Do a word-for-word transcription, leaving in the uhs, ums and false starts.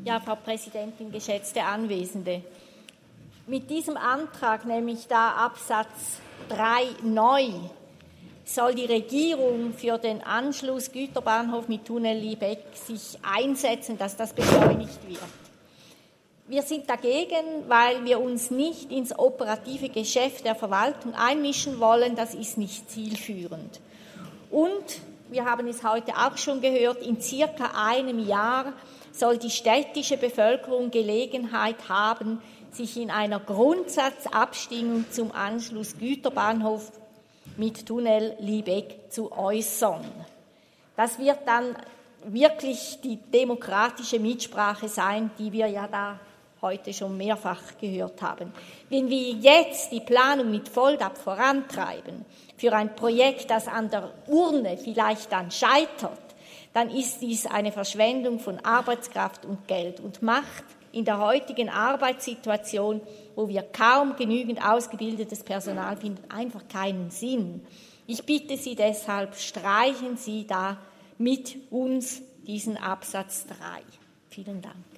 Ja, Frau Präsidentin, geschätzte Anwesende. Mit diesem Antrag, nämlich da Absatz drei neu, soll die Regierung für den Anschluss Güterbahnhof mit Tunnel Liebeck sich einsetzen, dass das beschleunigt wird. Wir sind dagegen, weil wir uns nicht ins operative Geschäft der Verwaltung einmischen wollen. Das ist nicht zielführend. Und wir haben es heute auch schon gehört, in circa einem Jahr soll die städtische Bevölkerung Gelegenheit haben, sich in einer Grundsatzabstimmung zum Anschluss Güterbahnhof mit Tunnel Liebeck zu äußern. Das wird dann wirklich die demokratische Mitsprache sein, die wir ja da heute schon mehrfach gehört haben. Wenn wir jetzt die Planung mit Volldampf vorantreiben für ein Projekt, das an der Urne vielleicht dann scheitert, dann ist dies eine Verschwendung von Arbeitskraft und Geld und macht in der heutigen Arbeitssituation, wo wir kaum genügend ausgebildetes Personal finden, einfach keinen Sinn. Ich bitte Sie deshalb, streichen Sie da mit uns diesen Absatz drei. Vielen Dank.